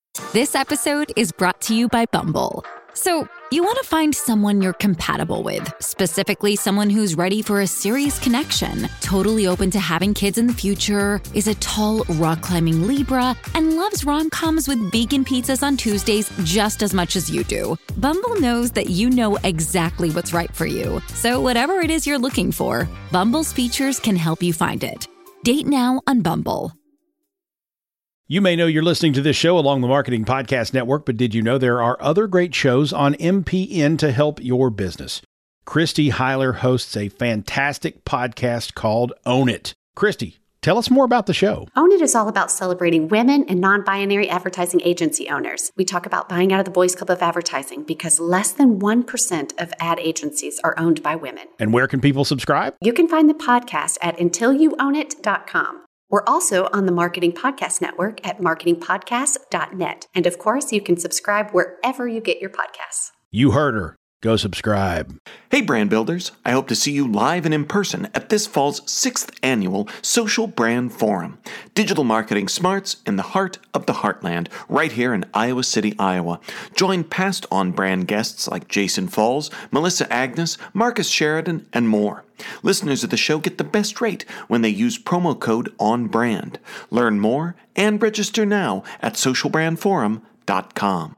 This episode is brought to you by Bumble. So, you want to find someone you're compatible with, specifically someone who's ready for a serious connection, totally open to having kids in the future, is a tall, rock-climbing Libra, and loves rom-coms with vegan pizzas on Tuesdays just as much as you do. Bumble knows that you know exactly what's right for you. So whatever it is you're looking for, Bumble's features can help you find it. Date now on Bumble. You may know you're listening to this show along the Marketing Podcast Network, but did you know there are other great shows on MPN to help your business? Christy Heiler hosts a fantastic podcast called Own It. Christy, tell us more about the show. Own It is all about celebrating women and non-binary advertising agency owners. We talk about buying out of the Boys Club of Advertising because less than 1% of ad agencies are owned by women. And where can people subscribe? You can find the podcast at untilyouownit.com. We're also on the Marketing Podcast Network at marketingpodcast.net. And of course, you can subscribe wherever you get your podcasts. You heard her. Go subscribe. Hey, brand builders. I hope to see you live and in person at this fall's 6th annual Social Brand Forum. Digital marketing smarts in the heart of the heartland, right here in Iowa City, Iowa. Join past on-brand guests like Jason Falls, Melissa Agnes, Marcus Sheridan, and more. Listeners of the show get the best rate when they use promo code ONBRAND. Learn more and register now at socialbrandforum.com.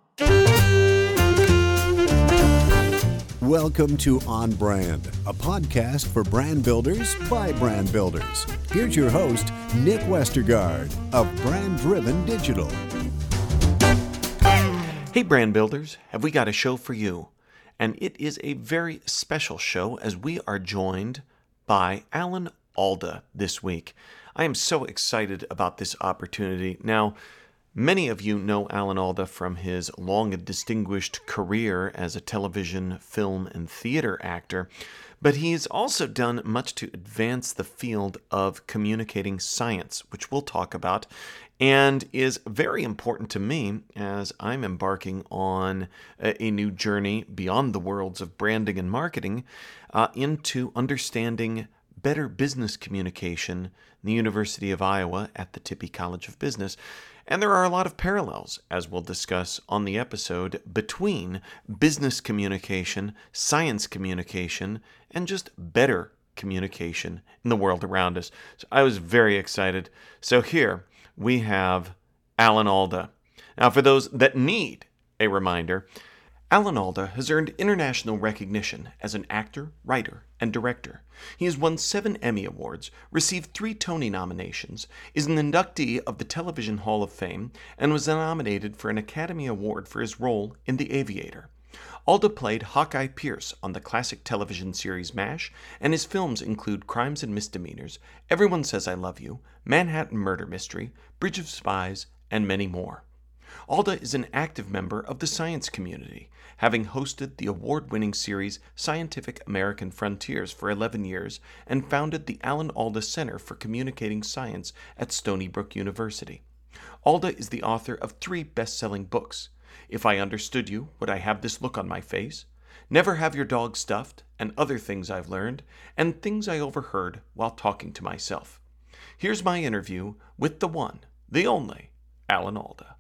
Welcome to On Brand, a podcast for brand builders by brand builders. Here's your host, Nick Westergaard of Brand Driven Digital. Hey, brand builders, have we got a show for you? And it is a very special show as we are joined by Alan Alda this week. I am so excited about this opportunity. Now, many of you know Alan Alda from his long and distinguished career as a television, film, and theater actor, but he's also done much to advance the field of communicating science, which we'll talk about, and is very important to me as I'm embarking on a new journey beyond the worlds of branding and marketing into understanding better business communication in the University of Iowa at the Tippie College of Business. And there are a lot of parallels, as we'll discuss on the episode, between business communication, science communication, and just better communication in the world around us. So I was very excited. So here we have Alan Alda. Now, for those that need a reminder, Alan Alda has earned international recognition as an actor, writer, and director. He has won 7 Emmy Awards, received 3 Tony nominations, is an inductee of the Television Hall of Fame, and was nominated for an Academy Award for his role in The Aviator. Alda played Hawkeye Pierce on the classic television series MASH, and his films include Crimes and Misdemeanors, Everyone Says I Love You, Manhattan Murder Mystery, Bridge of Spies, and many more. Alda is an active member of the science community, having hosted the award-winning series Scientific American Frontiers for 11 years and founded the Alan Alda Center for Communicating Science at Stony Brook University. Alda is the author of 3 best-selling books, If I Understood You, Would I Have This Look on My Face?, Never Have Your Dog Stuffed, and Other Things I've Learned, and Things I Overheard While Talking to Myself. Here's my interview with the one, the only, Alan Alda.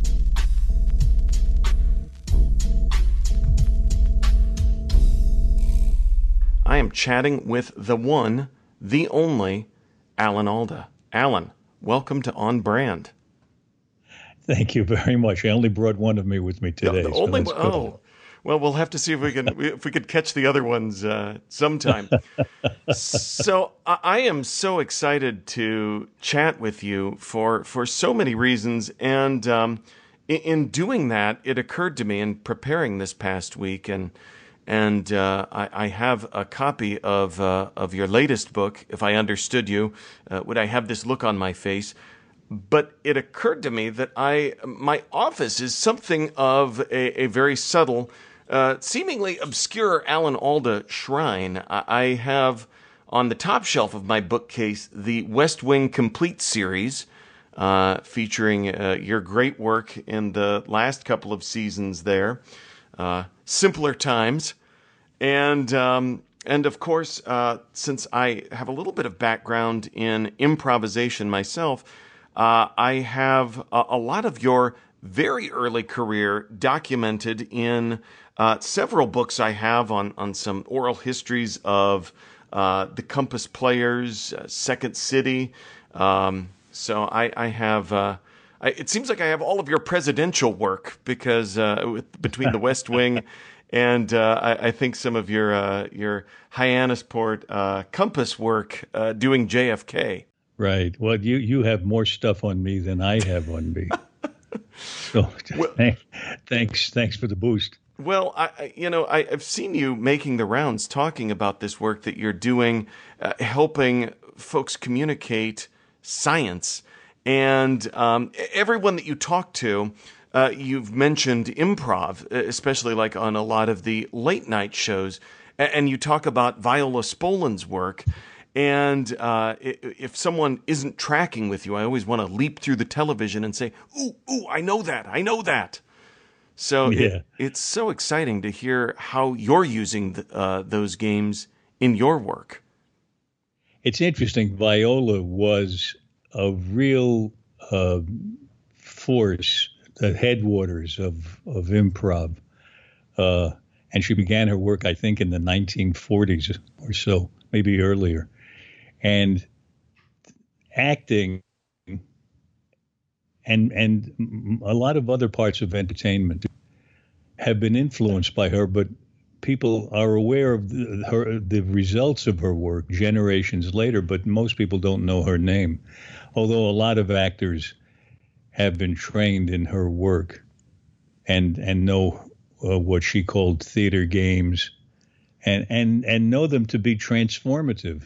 I am chatting with the one, the only, Alan Alda. Alan, welcome to On Brand. Thank you very much. I only brought one of me with me today. The only one? Oh, well, we'll have to see if we could catch the other ones sometime. So I am so excited to chat with you for so many reasons, and in doing that, it occurred to me in preparing this past week and I have a copy of your latest book, If I Understood You, Would I Have This Look on My Face? But it occurred to me that my office is something of a very subtle, seemingly obscure Alan Alda shrine. I have on the top shelf of my bookcase the West Wing Complete series, featuring your great work in the last couple of seasons there. Simpler Times, and of course, since I have a little bit of background in improvisation myself, I have a lot of your very early career documented in several books I have on some oral histories of the Compass Players, Second City. So I have... it seems like I have all of your presidential work because between the West Wing and I think some of your Hyannisport Compass work doing JFK. Right. Well, you have more stuff on me than I have on me. So thanks for the boost. Well, I've seen you making the rounds talking about this work that you're doing, helping folks communicate science. And everyone that you talk to, you've mentioned improv, especially like on a lot of the late night shows. And you talk about Viola Spolin's work. And if someone isn't tracking with you, I always want to leap through the television and say, ooh, I know that. So yeah. It's so exciting to hear how you're using those games in your work. It's interesting. Viola was a real force, the headwaters of improv. And she began her work, I think, in the 1940s or so, maybe earlier. And acting and a lot of other parts of entertainment have been influenced by her, but people are aware of the results of her work generations later, but most people don't know her name. Although a lot of actors have been trained in her work and know what she called theater games and know them to be transformative.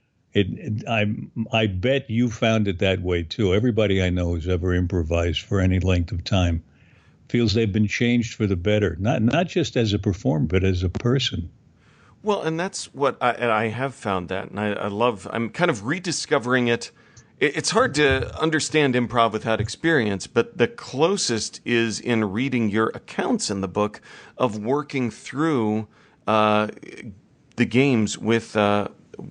I bet you found it that way too. Everybody I know who's ever improvised for any length of time feels they've been changed for the better, not just as a performer, but as a person. Well, and that's what I have found that, and I love. I'm kind of rediscovering it. It's hard to understand improv without experience, but the closest is in reading your accounts in the book of working through the games with the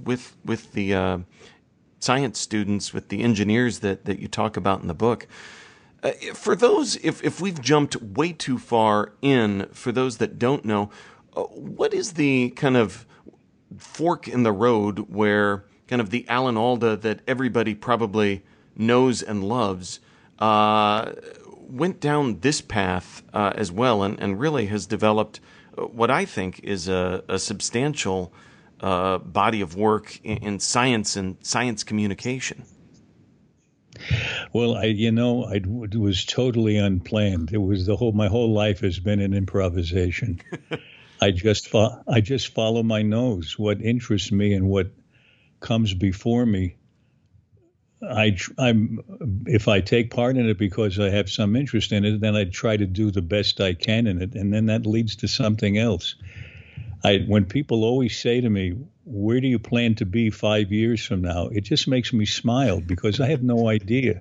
science students, with the engineers that you talk about in the book. For those, if we've jumped way too far in, for those that don't know, what is the kind of fork in the road where kind of the Alan Alda that everybody probably knows and loves went down this path as well and really has developed what I think is a substantial body of work in science and science communication? Well, it was totally unplanned. It was my whole life has been an improvisation. I just follow my nose. What interests me and what comes before me, if I take part in it because I have some interest in it, then I try to do the best I can in it, and then that leads to something else. When people always say to me, "Where do you plan to be 5 years from now?" it just makes me smile because I have no idea.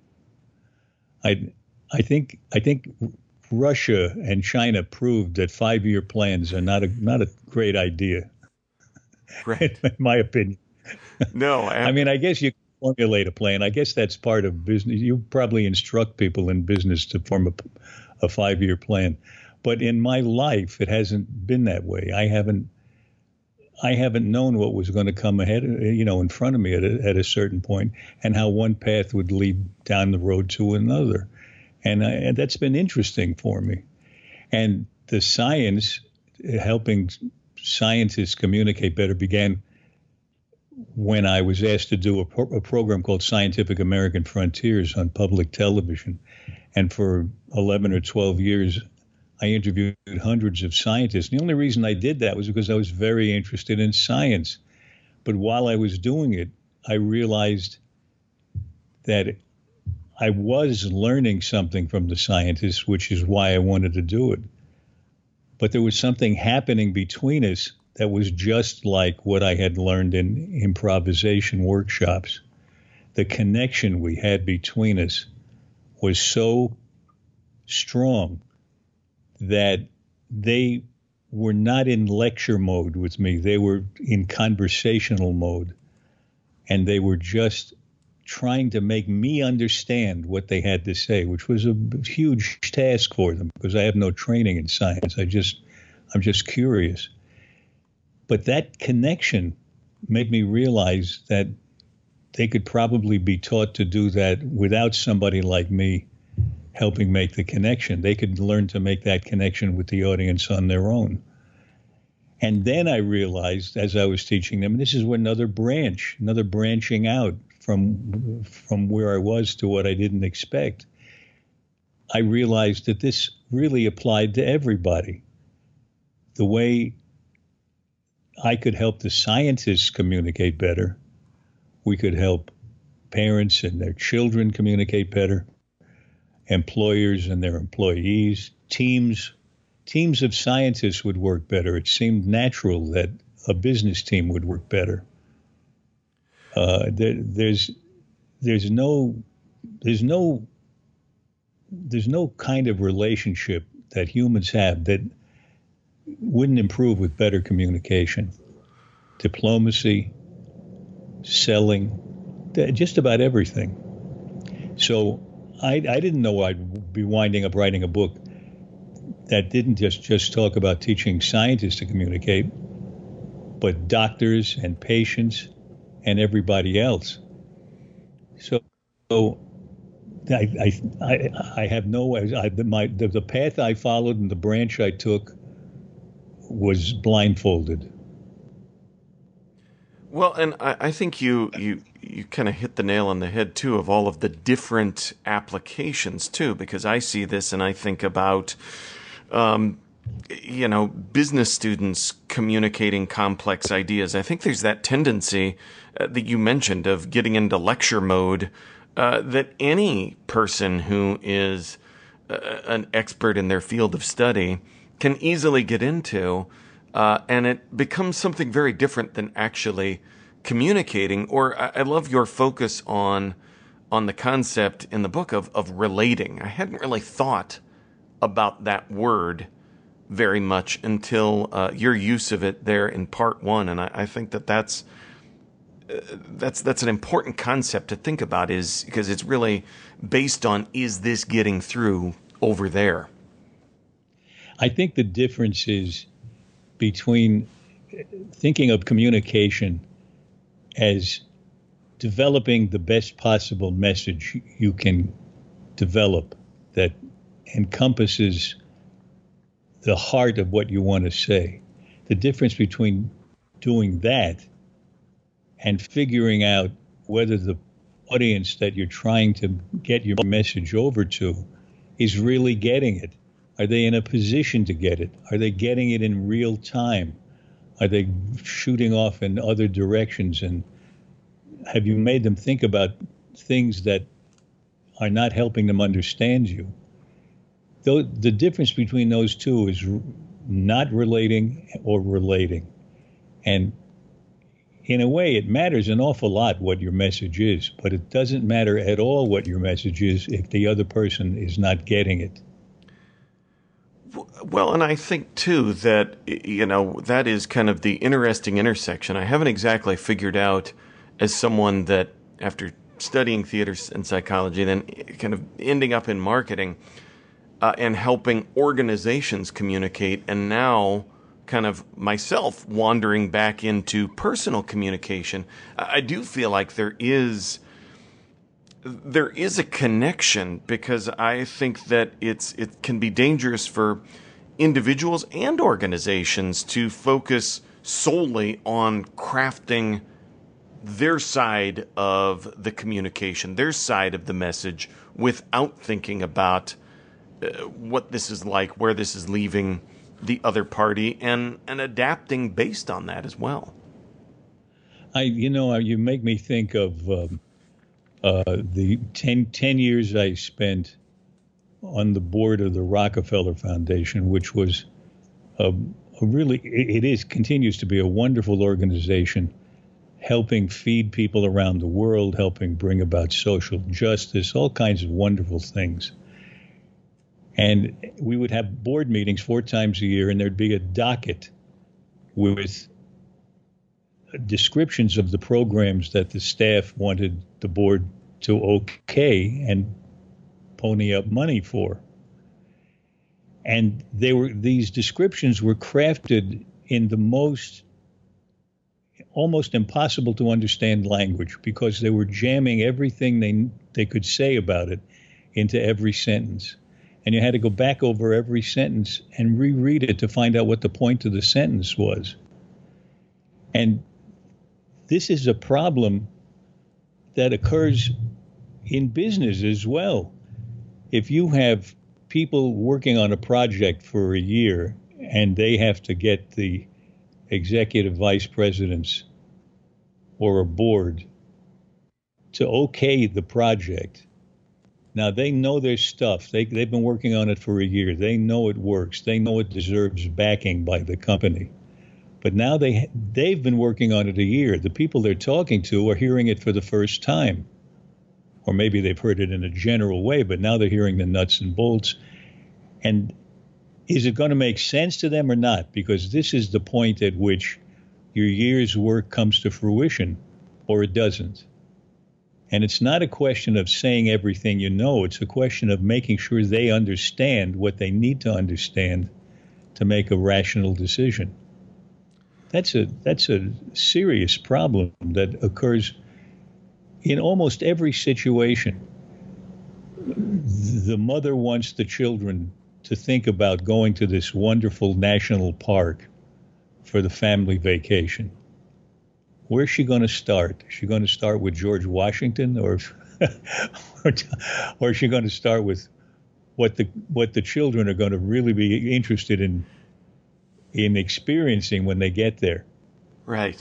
I think Russia and China proved that 5-year plans are not a great idea. Right. In my opinion. No, I mean, I guess you can formulate a plan. I guess that's part of business. You probably instruct people in business to form a 5-year plan. But in my life, it hasn't been that way. I haven't known what was going to come ahead, in front of me at a certain point, and how one path would lead down the road to another. And that's been interesting for me. And the science, helping scientists communicate better, began when I was asked to do a program called Scientific American Frontiers on public television. And for 11 or 12 years, I interviewed hundreds of scientists. The only reason I did that was because I was very interested in science. But while I was doing it, I realized that I was learning something from the scientists, which is why I wanted to do it. But there was something happening between us that was just like what I had learned in improvisation workshops. The connection we had between us was so strong that they were not in lecture mode with me. They were in conversational mode. And they were just trying to make me understand what they had to say, which was a huge task for them because I have no training in science. I'm just curious. But that connection made me realize that they could probably be taught to do that without somebody like me helping make the connection. They could learn to make that connection with the audience on their own. And then I realized, as I was teaching them, this is another branching out from where I was to what I didn't expect. I realized that this really applied to everybody. The way I could help the scientists communicate better, we could help parents and their children communicate better, employers and their employees, teams of scientists would work better. It seemed natural that a business team would work better. There's no kind of relationship that humans have that wouldn't improve with better communication, diplomacy, selling, just about everything. So I didn't know I'd be winding up writing a book that didn't just talk about teaching scientists to communicate, but doctors and patients and everybody else. So I have no, the path I followed and the branch I took was blindfolded. Well, and I think you kind of hit the nail on the head, too, of all of the different applications, too, because I see this and I think about, business students communicating complex ideas. I think there's that tendency that you mentioned of getting into lecture mode that any person who is an expert in their field of study can easily get into. And it becomes something very different than actually communicating. Or I love your focus on the concept in the book of relating. I hadn't really thought about that word very much until your use of it there in part one. And I think that's an important concept to think about, is because it's really based on, is this getting through over there? I think the difference is between thinking of communication as developing the best possible message you can develop that encompasses the heart of what you want to say. The difference between doing that and figuring out whether the audience that you're trying to get your message over to is really getting it. Are they in a position to get it? Are they getting it in real time? Are they shooting off in other directions? And have you made them think about things that are not helping them understand you? Though the difference between those two is not relating or relating. And in a way, it matters an awful lot what your message is, but it doesn't matter at all what your message is if the other person is not getting it. Well, and I think, too, that, that is kind of the interesting intersection. I haven't exactly figured out, as someone that, after studying theater and psychology, then kind of ending up in marketing and helping organizations communicate, and now kind of myself wandering back into personal communication, I do feel like there is a connection, because I think that it can be dangerous for individuals and organizations to focus solely on crafting their side of the communication, their side of the message, without thinking about what this is like, where this is leaving the other party, and adapting based on that as well. You make me think of the 10 years I spent on the board of the Rockefeller Foundation, which was continues to be a wonderful organization, helping feed people around the world, helping bring about social justice, all kinds of wonderful things. And we would have board meetings 4 times a year, and there'd be a docket with descriptions of the programs that the staff wanted the board to okay and pony up money for. And these descriptions were crafted in the most almost impossible to understand language, because they were jamming everything they could say about it into every sentence. And you had to go back over every sentence and reread it to find out what the point of the sentence was. And this is a problem that occurs in business as well. If you have people working on a project for a year and they have to get the executive vice presidents or a board to okay the project, now they know their stuff. They've been working on it for a year. They know it works. They know it deserves backing by the company. But now they've been working on it a year. The people they're talking to are hearing it for the first time. Or maybe they've heard it in a general way, but now they're hearing the nuts and bolts. And is it going to make sense to them or not? Because this is the point at which your year's work comes to fruition, or it doesn't. And it's not a question of saying everything you know. It's a question of making sure they understand what they need to understand to make a rational decision. That's a serious problem that occurs in almost every situation. The mother wants the children to think about going to this wonderful national park for the family vacation. Where's she going to start? Is she going to start with George Washington, or is she going to start with what the children are going to really be interested in experiencing when they get there? Right.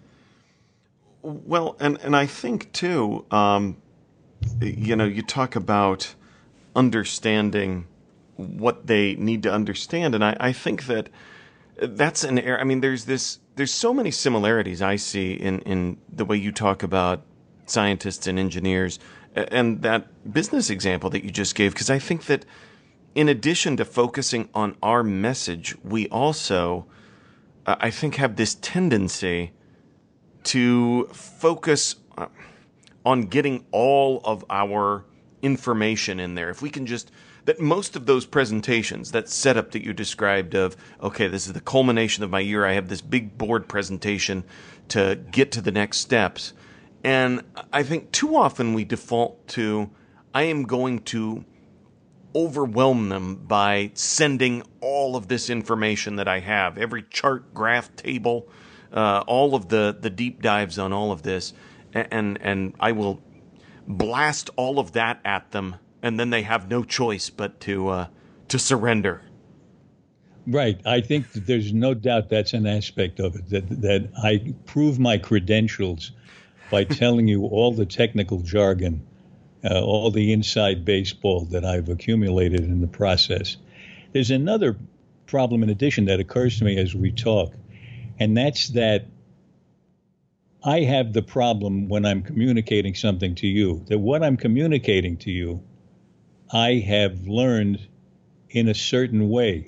Well, and I think too, you talk about understanding what they need to understand, and I think that's an area. I mean, there's so many similarities I see in the way you talk about scientists and engineers, and that business example that you just gave, because I think that in addition to focusing on our message, we also, I think, have this tendency to focus on getting all of our information in there. If we can just, that most of those presentations, that setup that you described of, okay, this is the culmination of my year, I have this big board presentation to get to the next steps. And I think too often we default to, I am going to overwhelm them by sending all of this information that I have, every chart, graph, table, all of the deep dives on all of this, and I will blast all of that at them, and then they have no choice but to surrender. Right. I think that there's no doubt that's an aspect of it, that I prove my credentials by telling you all the technical jargon, all the inside baseball that I've accumulated in the process. There's another problem in addition that occurs to me as we talk, and that's that I have the problem when I'm communicating something to you, that what I'm communicating to you, I have learned in a certain way.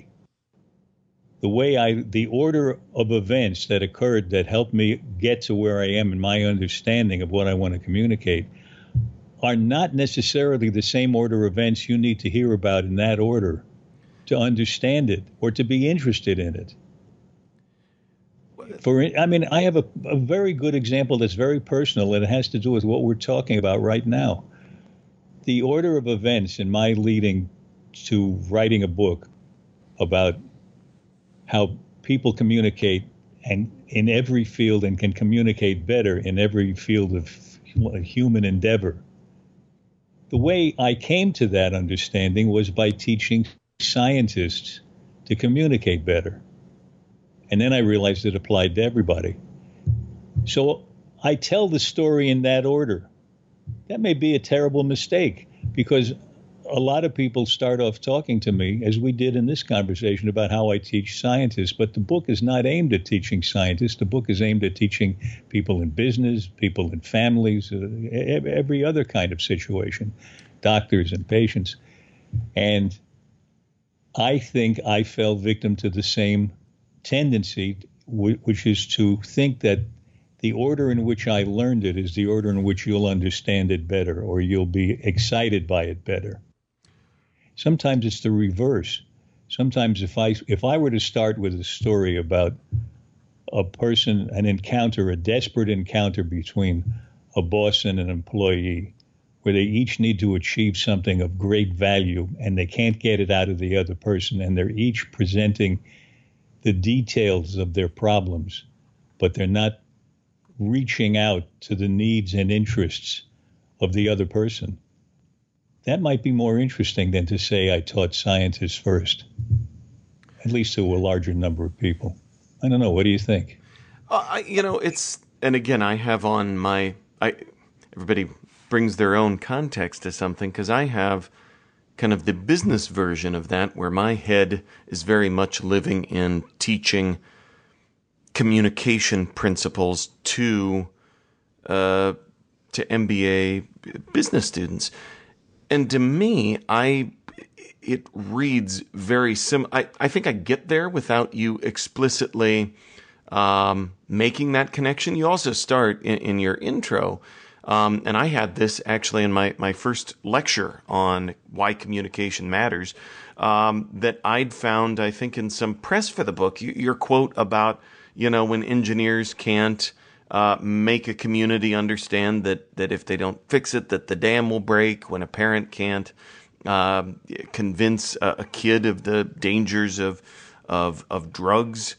The order of events that occurred that helped me get to where I am in my understanding of what I want to communicate are not necessarily the same order of events you need to hear about in that order to understand it or to be interested in it. I have a very good example that's very personal, and it has to do with what we're talking about right now. The order of events in my leading to writing a book about how people communicate and in every field and can communicate better in every field of human endeavor. The way I came to that understanding was by teaching scientists to communicate better. And then I realized it applied to everybody. So I tell the story in that order. That may be a terrible mistake, because a lot of people start off talking to me, as we did in this conversation, about how I teach scientists. But the book is not aimed at teaching scientists. The book is aimed at teaching people in business, people in families, every other kind of situation, doctors and patients. And I think I fell victim to the same tendency, which is to think that the order in which I learned it is the order in which you'll understand it better, or you'll be excited by it better. Sometimes it's the reverse. Sometimes if I were to start with a story about a person, an encounter, a desperate encounter between a boss and an employee, where they each need to achieve something of great value and they can't get it out of the other person, and they're each presenting the details of their problems, but they're not reaching out to the needs and interests of the other person. That might be more interesting than to say I taught scientists first, at least to a larger number of people. I don't know. What do you think? And again, I have on everybody brings their own context to something, because I have kind of the business version of that, where my head is very much living in teaching communication principles to MBA business students. And to me, it reads very similar. I think I get there without you explicitly making that connection. You also start in your intro, and I had this actually in my first lecture on why communication matters, that I'd found, I think, in some press for the book, your quote about, when engineers can't make a community understand that if they don't fix it, that the dam will break, when a parent can't convince a kid of the dangers of drugs,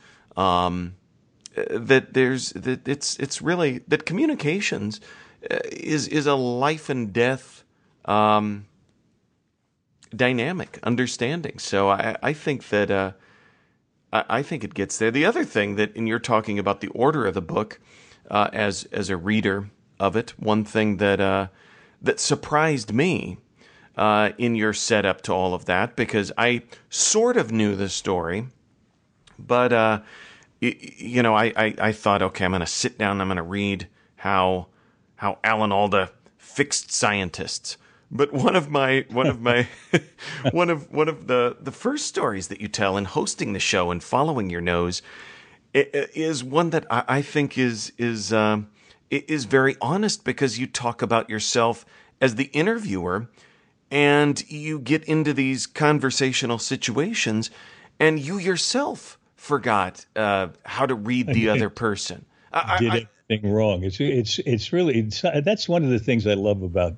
it's really that communications is a life and death dynamic understanding. So I think that I think it gets there. The other thing that, and you're talking about the order of the book, as a reader of it, one thing that surprised me in your setup to all of that, because I sort of knew the story, but I thought, okay, I'm going to sit down and I'm going to read how Alan Alda fixed scientists. But one of the first stories that you tell in hosting the show and following your nose is one that I think is very honest, because you talk about yourself as the interviewer, and you get into these conversational situations, and you yourself forgot how to read the other person. Did everything wrong. It's really that's one of the things I love about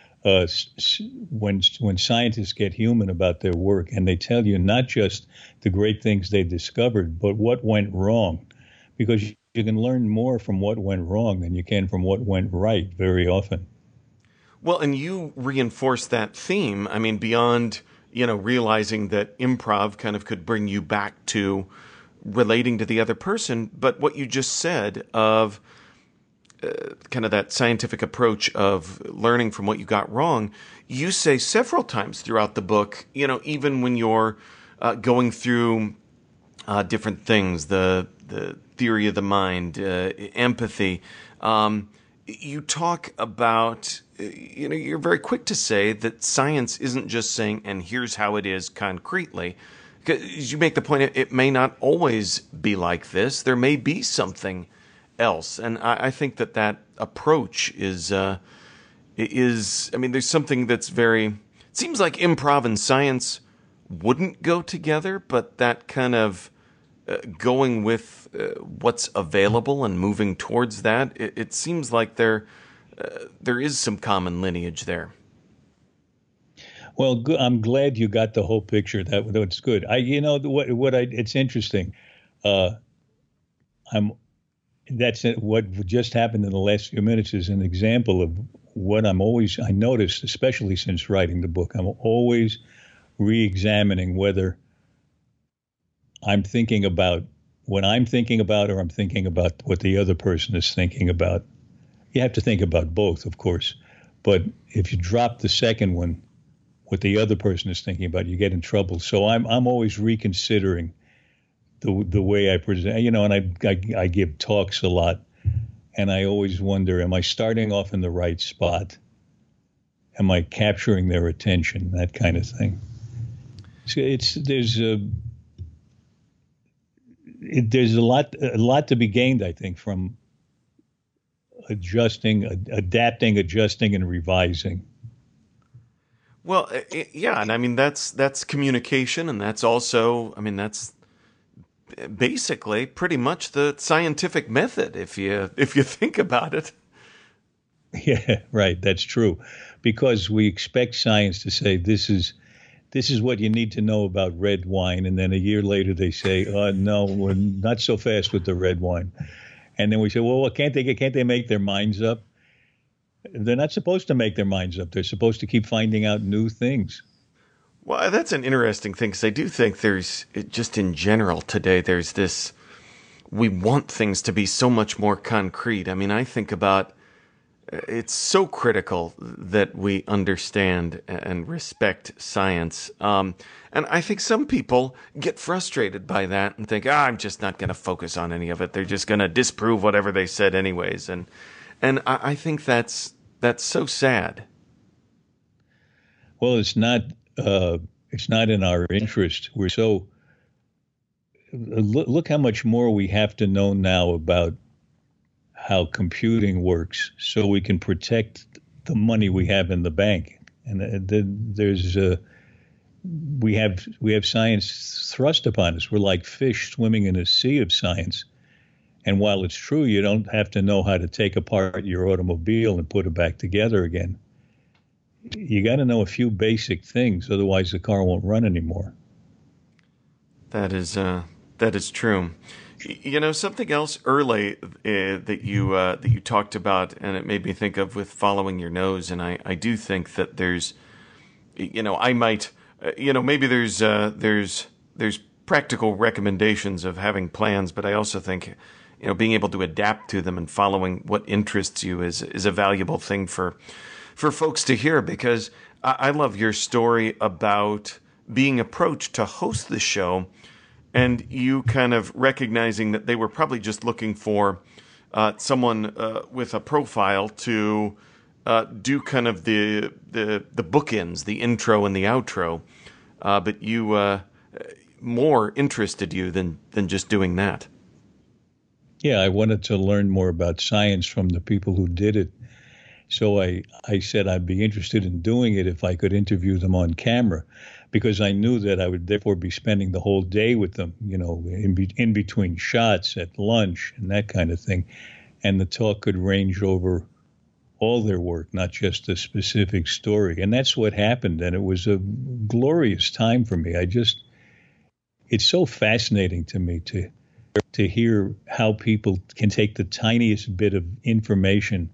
when scientists get human about their work, and they tell you not just the great things they discovered, but what went wrong, because you can learn more from what went wrong than you can from what went right very often. Well, and you reinforce that theme. I mean, beyond, realizing that improv kind of could bring you back to relating to the other person, but what you just said of kind of that scientific approach of learning from what you got wrong, you say several times throughout the book, even when you're going through different things, the theory of the mind, empathy, you talk about, you're very quick to say that science isn't just saying, and here's how it is concretely. Because you make the point, it may not always be like this. There may be something else. And I think that approach is, there's something that's it seems like improv and science wouldn't go together, but that kind of going with what's available and moving towards that, it seems like there is some common lineage there. Well, I'm glad you got the whole picture. That's good. It's interesting. That's what just happened in the last few minutes is an example of what I noticed, especially since writing the book. I'm always re-examining whether I'm thinking about what I'm thinking about, or I'm thinking about what the other person is thinking about. You have to think about both, of course. But if you drop the second one, what the other person is thinking about, you get in trouble. So I'm always reconsidering the way I present, and I give talks a lot, and I always wonder, am I starting off in the right spot? Am I capturing their attention? That kind of thing. So there's a lot to be gained, I think, from adjusting, and revising. Well, yeah, and I mean that's communication, and that's also, I mean, that's basically pretty much the scientific method if you think about it. Yeah, right. That's true, because we expect science to say this is what you need to know about red wine, and then a year later they say, no, we're not so fast with the red wine, and then we say, well, can't they make their minds up? They're not supposed to make their minds up. They're supposed to keep finding out new things. Well, that's an interesting thing, because I do think there's, just in general today, there's this, we want things to be so much more concrete. I mean, I think about, it's so critical that we understand and respect science. And I think some people get frustrated by that and think, I'm just not going to focus on any of it. They're just going to disprove whatever they said anyways. And I think that's so sad. Well, it's not in our interest. We're so look how much more we have to know now about how computing works, so we can protect the money we have in the bank. And there's we have science thrust upon us. We're like fish swimming in a sea of science. And while it's true you don't have to know how to take apart your automobile and put it back together again, you got to know a few basic things, otherwise the car won't run anymore. That is true. You know, something else early that you talked about, and it made me think of with following your nose, and I do think that there's, you know, I might, you know, maybe there's practical recommendations of having plans, but I also think, you know, being able to adapt to them and following what interests you is a valuable thing for folks to hear, because I love your story about being approached to host the show and you kind of recognizing that they were probably just looking for someone with a profile to do kind of the bookends, the intro and the outro, but you more interested you than just doing that. Yeah, I wanted to learn more about science from the people who did it. So I said I'd be interested in doing it if I could interview them on camera, because I knew that I would therefore be spending the whole day with them, you know, in between shots, at lunch and that kind of thing. And the talk could range over all their work, not just a specific story. And that's what happened. And it was a glorious time for me. It's so fascinating to me to hear how people can take the tiniest bit of information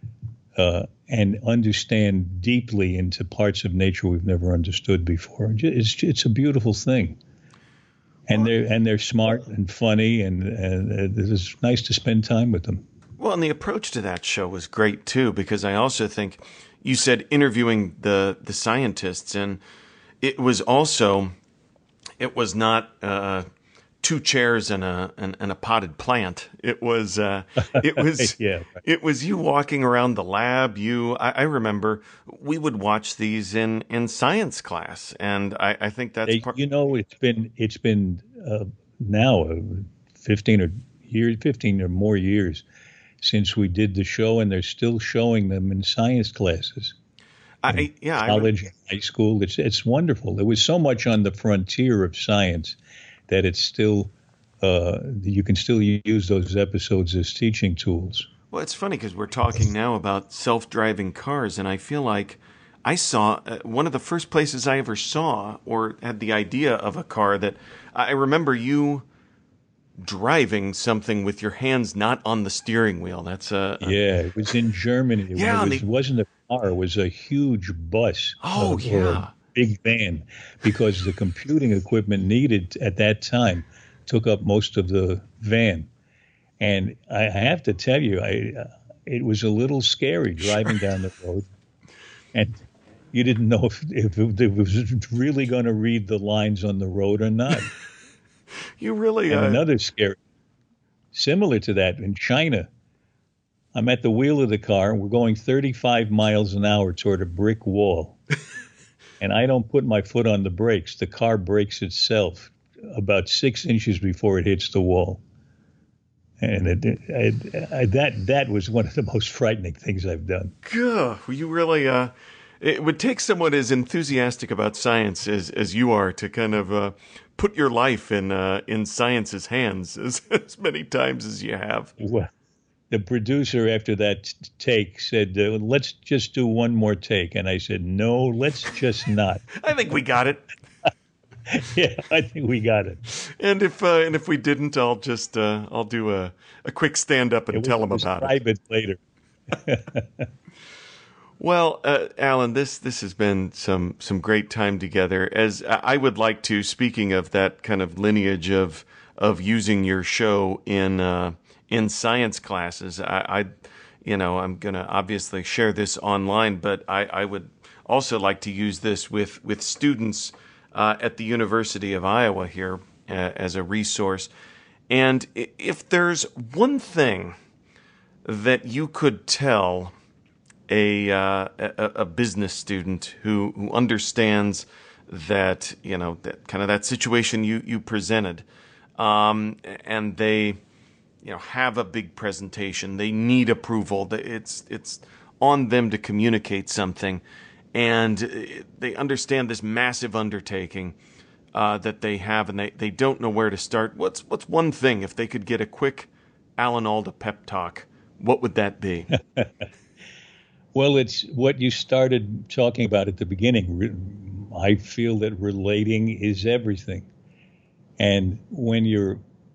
and understand deeply into parts of nature we've never understood before. It's a beautiful thing, and they're smart and funny, and it's nice to spend time with them. Well, and the approach to that show was great too, because I also think you said interviewing the scientists, and it was not two chairs and a potted plant. It was yeah, right. It was you walking around the lab. I remember we would watch these in science class, and I think that's part. You know, it's been now 15 or more years since we did the show, and they're still showing them in science classes. College, high school. It's wonderful. There was so much on the frontier of science that it's still, you can still use those episodes as teaching tools. Well, it's funny because we're talking now about self-driving cars, and I feel like I saw one of the first places I ever saw or had the idea of a car that I remember you driving something with your hands not on the steering wheel. Yeah, it was in Germany. It wasn't a car; it was a huge bus. Oh, yeah. Or a big van, because the computing equipment needed at that time took up most of the van. And I have to tell you, it was a little scary driving down the road, and you didn't know if it was really going to read the lines on the road or not. You really and another scary, similar to that, in China, I'm at the wheel of the car, and we're going 35 miles an hour toward a brick wall. And I don't put my foot on the brakes. The car brakes itself about 6 inches before it hits the wall. And that was one of the most frightening things I've done. Gah, you really, it would take someone as enthusiastic about science as you are to kind of put your life in science's hands as many times as you have. Well, the producer after that take said, let's just do one more take. And I said, no, let's just not. I think we got it. Yeah, I think we got it. And if we didn't, I'll just I'll do a quick stand up and tell them about it. Describe it later. Well, Alan, this has been some great time together. As I would like to, speaking of that kind of lineage of using your show in science classes, I'm going to obviously share this online, but I would also like to use this with students at the University of Iowa here as a resource. And if there's one thing that you could tell a business student who understands that, that kind of that situation you presented, and they, have a big presentation, they need approval, it's on them to communicate something, and they understand this massive undertaking that they have, and they don't know where to start. What's one thing, if they could get a quick Alan Alda pep talk, what would that be? Well, it's what you started talking about at the beginning. I feel that relating is everything. And when you're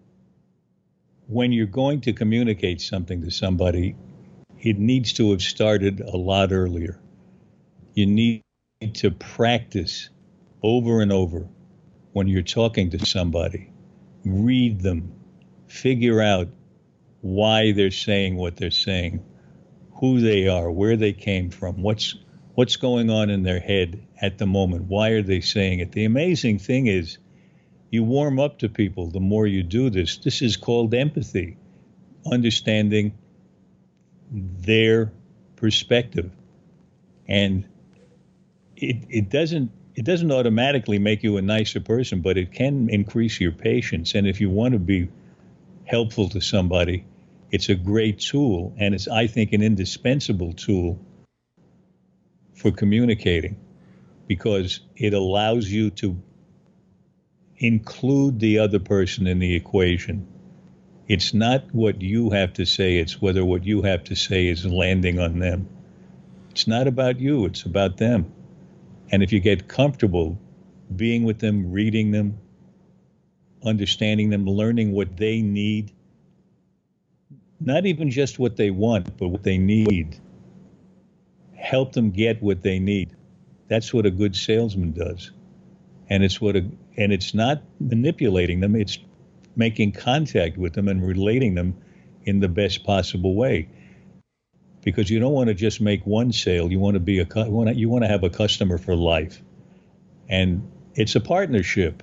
going to communicate something to somebody, it needs to have started a lot earlier. You need to practice over and over when you're talking to somebody. Read them, figure out why they're saying what they're saying, who they are, where they came from, what's going on in their head at the moment, why are they saying it. The amazing thing is you warm up to people the more you do this. This is called empathy, understanding their perspective. And it doesn't automatically make you a nicer person, but it can increase your patience. And if you want to be helpful to somebody, it's a great tool, and it's, I think, an indispensable tool for communicating, because it allows you to include the other person in the equation. It's not what you have to say, it's whether what you have to say is landing on them. It's not about you, it's about them. And if you get comfortable being with them, reading them, understanding them, learning what they need, not even just what they want, but what they need. Help them get what they need. That's what a good salesman does. And it's not manipulating them, it's making contact with them and relating them in the best possible way. Because you don't want to just make one sale, you want to have a customer for life. And it's a partnership.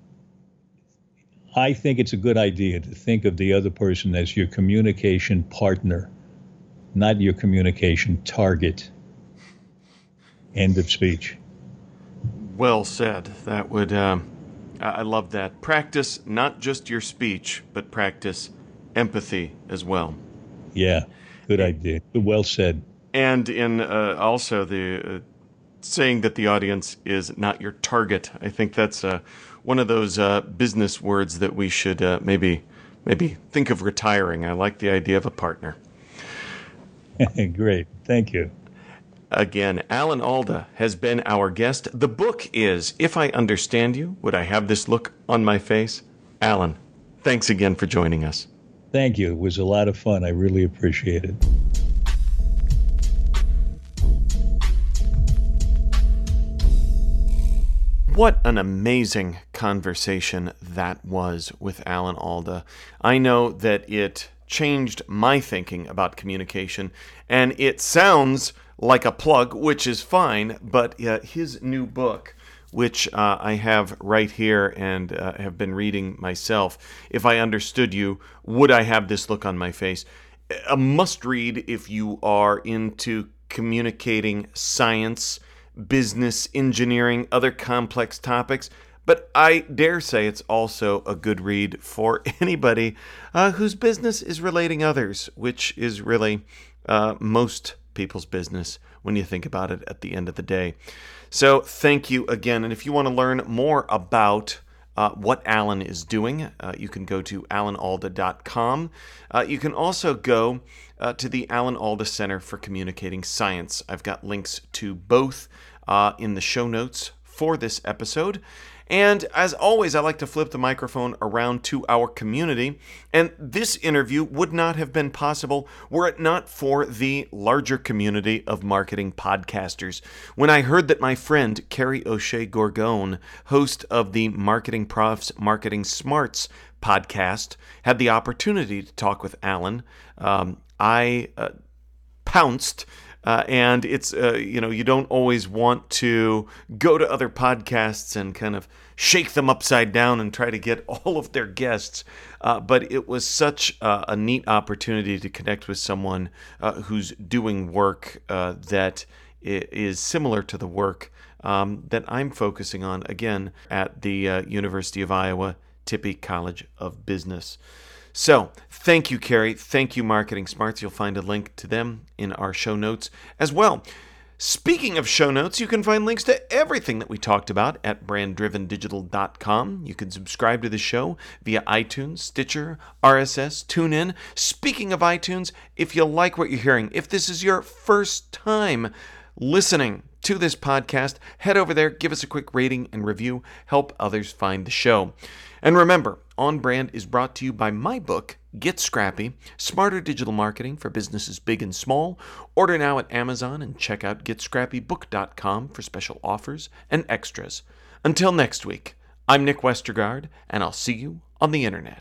I think it's a good idea to think of the other person as your communication partner, not your communication target. End of speech. Well said. That would, I love that. Practice not just your speech, but practice empathy as well. Yeah, good idea. Well said. And in also the saying that the audience is not your target. I think that's one of those business words that we should maybe think of retiring. I like the idea of a partner. Great. Thank you. Again, Alan Alda has been our guest. The book is If I Understand You, Would I Have This Look on My Face? Alan, thanks again for joining us. Thank you. It was a lot of fun. I really appreciate it. What an amazing conversation that was with Alan Alda. I know that it changed my thinking about communication, and it sounds like a plug, which is fine, but his new book, which I have right here and have been reading myself, If I Understood You, Would I Have This Look on My Face? A must-read if you are into communicating science, business, engineering, other complex topics, But I dare say it's also a good read for anybody whose business is relating others, which is really most people's business when you think about it at the end of the day. So thank you again. And if you want to learn more about what Alan is doing, you can go to alanalda.com. You can also go to the Alan Alda Center for Communicating Science. I've got links to both in the show notes for this episode. And as always, I like to flip the microphone around to our community. And this interview would not have been possible were it not for the larger community of marketing podcasters. When I heard that my friend Carrie O'Shea Gorgone, host of the Marketing Profs Marketing Smarts podcast, had the opportunity to talk with Alan, I pounced. And it's, you don't always want to go to other podcasts and kind of shake them upside down and try to get all of their guests. But it was such a neat opportunity to connect with someone who's doing work that is similar to the work that I'm focusing on, again, at the University of Iowa Tippie College of Business. So, thank you, Carrie. Thank you, Marketing Smarts. You'll find a link to them in our show notes as well. Speaking of show notes, you can find links to everything that we talked about at branddrivendigital.com. You can subscribe to the show via iTunes, Stitcher, RSS, TuneIn. Speaking of iTunes, if you like what you're hearing, if this is your first time listening to this podcast, head over there, give us a quick rating and review, help others find the show. And remember, On Brand is brought to you by my book, Get Scrappy, Smarter Digital Marketing for Businesses Big and Small. Order now at Amazon and check out GetScrappyBook.com for special offers and extras. Until next week, I'm Nick Westergaard, and I'll see you on the internet.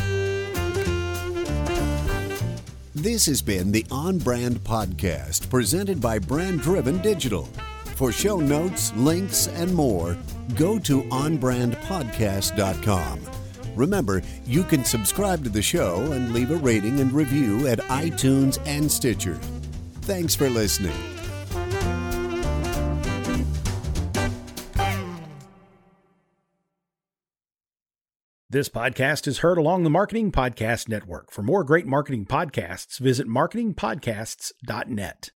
This has been the On Brand Podcast, presented by Brand Driven Digital. For show notes, links, and more, go to onbrandpodcast.com. Remember, you can subscribe to the show and leave a rating and review at iTunes and Stitcher. Thanks for listening. This podcast is heard along the Marketing Podcast Network. For more great marketing podcasts, visit marketingpodcasts.net.